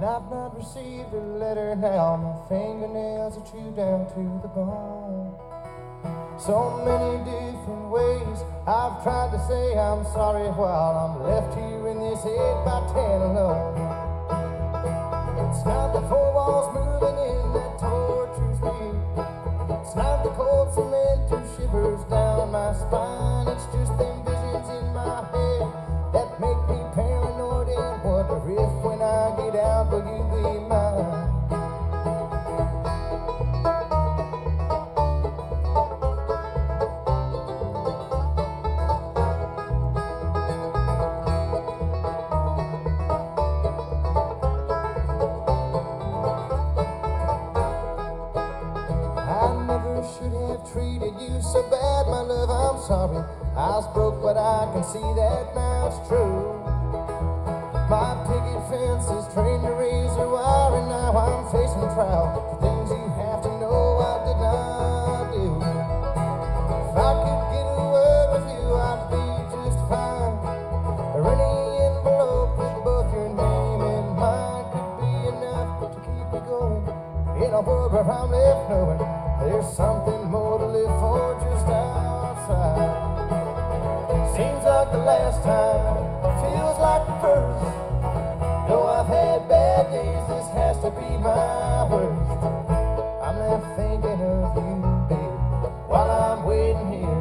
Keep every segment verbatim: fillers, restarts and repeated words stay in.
and I've not received a letter now. My fingernails are chewed down to the bone. So many different ways I've tried to say I'm sorry while I'm left here in this eight by ten alone. It's not the four walls moving in that tortures me. It's not the cold cement who shivers down my spine. It's just them visions in my head that make me paranoid and wonder if when I get out will you be mine. Should have treated you so bad, my love, I'm sorry. I was broke, but I can see that now it's true. My picket fence is trained to razor wire, and now I'm facing trial for things you have to know I did not do. If I could get a word with you, I'd be just fine. Or any envelope with both your name and mine could be enough to keep me going in a world where I'm left knowing there's something more to live for just outside. Seems like the last time, feels like the first. Though I've had bad days, this has to be my worst. I'm left thinking of you, babe, while I'm waiting here.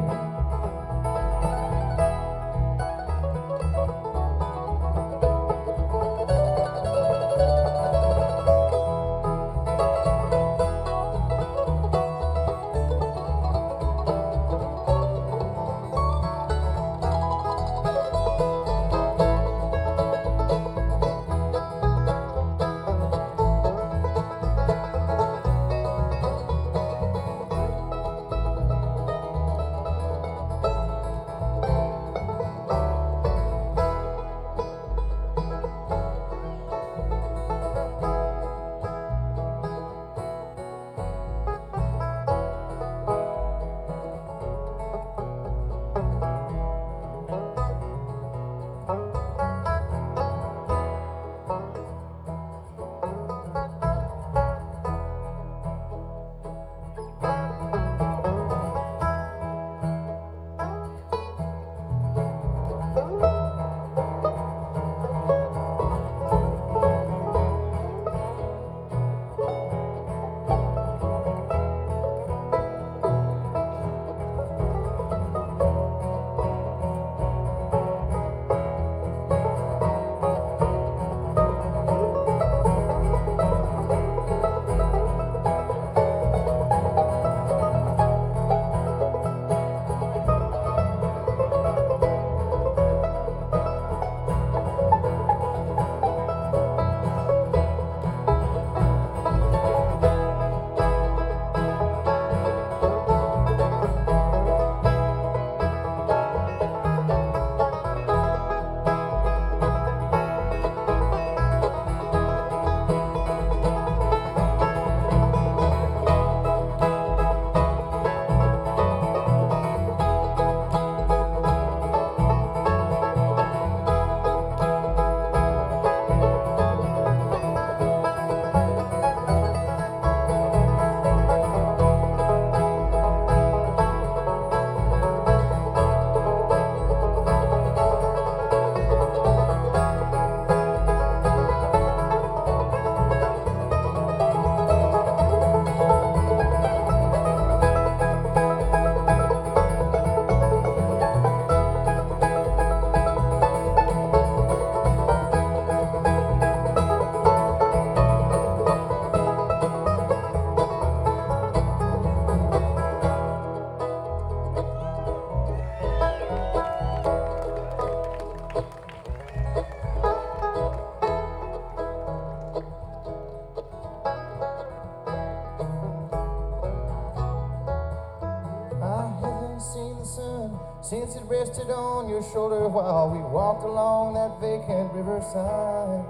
Since it rested on your shoulder while we walked along that vacant riverside.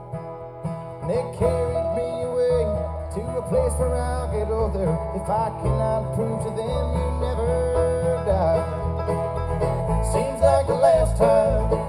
And they carried me away to a place where I'll get older if I cannot prove to them you never died. Seems like the last time